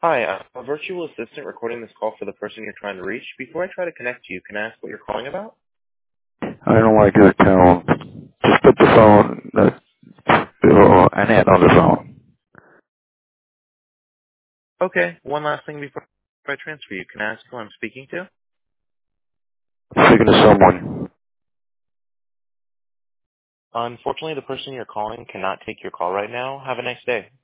Hi, I'm a virtual assistant recording this call for the person you're trying to reach. Before I try to connect you, can I ask what you're calling about? I don't like your tone. Just put the phone, an ad on the phone. Okay, one last thing before I transfer you. Can I ask who I'm speaking to? Speaking to someone. Unfortunately, the person you're calling cannot take your call right now. Have a nice day.